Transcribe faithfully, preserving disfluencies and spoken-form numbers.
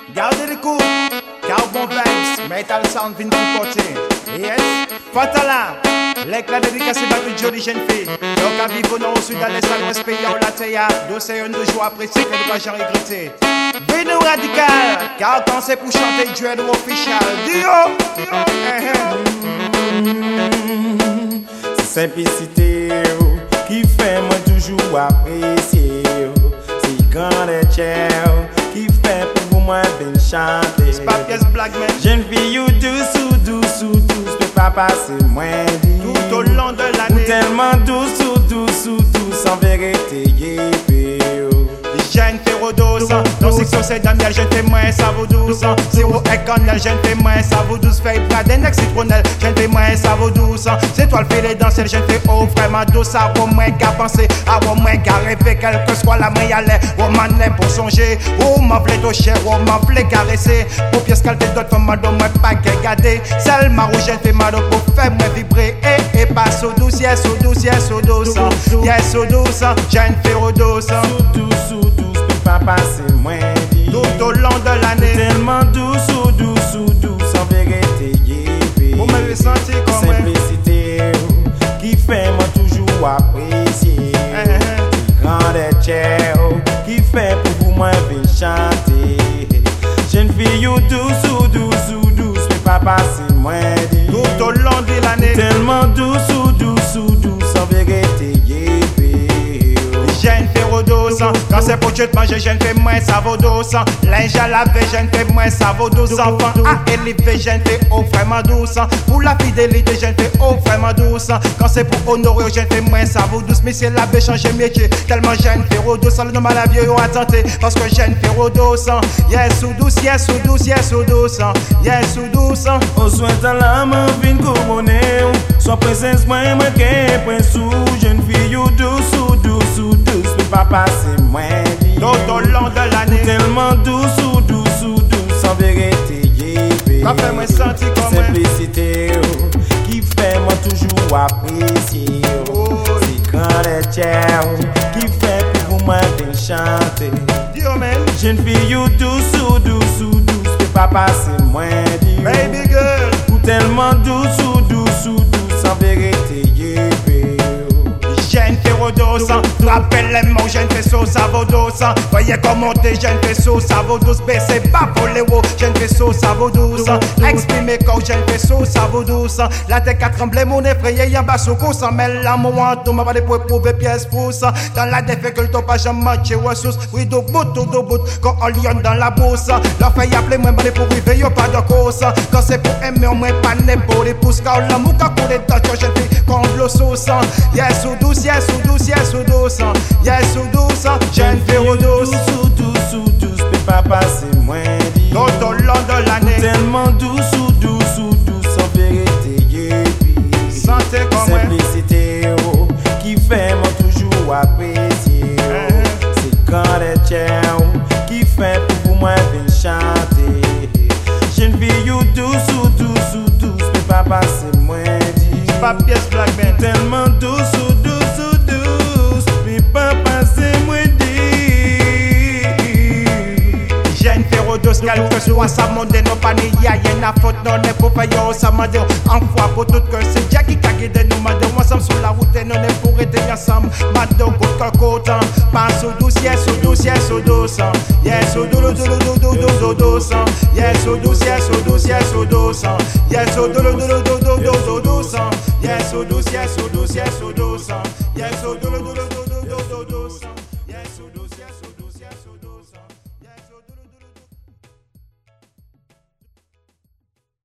Gardez l'écoute, Carbon Vibes, Metal Sound vient du côté. Yes, Fatala, l'éclat dédicacé par toute jolie jeune fille. Donc à vivre au nord au sud, dans les salons, ce pays en la théa. Dossier un de joie apprécié, que nous pas jamais regretter. Vino radical, car quand c'est pour chanter duel ou official. Dio, c'est simplicité qui fait moi toujours apprécier. C'est grand et cher qui fait pour moi bien chanter. c'est pas pièce black man. Jeune fille ou douce ou douce ou douce, peut pas passer moins dit. Tout au long de Ou l'année, tellement douce ou douce ou douce, en vérité yépé. jeune fait rodos. Dans section c'est Daniel, jeune fait moins, ça vaut douze. Zéro éconnel, jeune fait moins, ça vaut douze. Fait Braden, ex citronnel, jeune fait moins, ça vaut douze. C'est toi le fait les danser, jeune fait oh, vraiment douce. À au moins qu'à penser, à au moins qu'à rêver, quelle que soit la main, y'allait. Oh man, pour songer, oh m'en plaît au cher, oh m'en plaît caresser. Pour pièce qu'elle fait d'autres femmes, madame, moi pas qu'à garder. Celle ma rouge, jeune fait mal pour faire moi vibrer. Et, et pas so douce, yes, so douce, yes, so douce. Yes, so douce, jeune fait rodos. Sous douce ou douce, peut pas passer moins dit. Tout au long de l'année, Tellement douce ou douce ou douce, en vérité yépé. vous m'avez senti comme un Simplicité qui fait moi toujours apprécier. Grande et cher qui fait pour moi bien chanter. Jeune fille ou douce ou douce ou douce, peut pas passer moins dit. tout au long de l'année. Tellement douce ou douce ou douce, en vérité yépé. Jeune fait rodos, quand c'est pour Dieu de manger, jeune fait moins, ça vaut douze. Linge à laver, jeune fait moins, ça vaut douze. Enfant à élever, jeune fait oh vraiment douce. Pour la fidélité, jeune fait oh vraiment douce. Quand c'est pour honorer, jeune fait moins, ça vaut douze. Mais c'est l'abbé changer métier, tellement jeune fait rodos. Le nom à la vieille, on a tenté, parce que jeune fait rodos. Yes ou douce, yes ou douce, yes ou douce. Yes ou douce. Au soin de la main, vin couronné. Soit présence, moi, moi, qu'un point sous. Jeune fille ou douce ou douce ou douce, peut pas passer moins dit. Tout au long de l'année, Tellement douce ou douce ou douce, en vérité yépé. ça fait moi sentir comme un. Simplicité oh, qui fait moi toujours apprécier. Oh. C'est grand et cher qui fait pour moi bien chanter. Dio man, Jeune fille ou douce ou douce ou douce, peut pas passer moins dit. baby girl. Ou tellement douce ou douce ou douce, en vérité yépé. Jeune fait rodos, rappelle les mots, jeune fait sauce, ça vaut douze. Voyez comment t'es, jeune fait sauce, ça vaut douze. Baissez pas pour les hauts, jeune fait sauce, ça vaut douze. Exprimez quand jeune fait sauce, ça vaut douze. La tête à trembler, mon effrayé, y'a bas sous sans mêle la moi, tout m'a pas de pour éprouver pièce pouce. Dans la difficulté, pas jamais matché ressources. Oui, do bout, do bout, quand on lion dans la bourse. Leur fait appeler, moi, pour arriver, y'a pas de cause. Quand c'est pour aimer, on m'a pas né pour les pouces. Car l'amour, quand on est dans jeune fille, quand on le sauce. Yes ou douce, yes ou douce, yes ou douce, yes ou douce, jeune fille ou douce. Douce ou douce ou douce, peut pas passer moins dit. Tout au long de l'année, Tellement douce ou douce ou douce, en vérité yépé. sentez comme un. Simplicité oh, qui fait moi toujours apprécier. Oh. C'est grand et cher qui fait pour moi bien chanter. Jeune fille ou douce ou douce ou douce, peut pas passer moins dit. Pas pièce black man. Tellement douce ou douce ou douce, peut pas passer moins dit. Jeune fait rodos, quel que soit sa monde, non pas ni y'a y'en a faute, non n'est pour payer au samedi. En foi pour tout que c'est Jackie qui a guidé nous, madame. Moi, sommes sur la route et non n'est pour être ensemble. Madame, côte que côte, passe au douce, yes au douce, yes au douce. Yes au douce, douce, douce, douce, douce, douce. Yes au douce, yes au douce, yes au douce. Yes au douce, douce, douce, douce, douce, douce. Yes au douce, yes au douce, yes au douce. Yes au douce, douce, douce.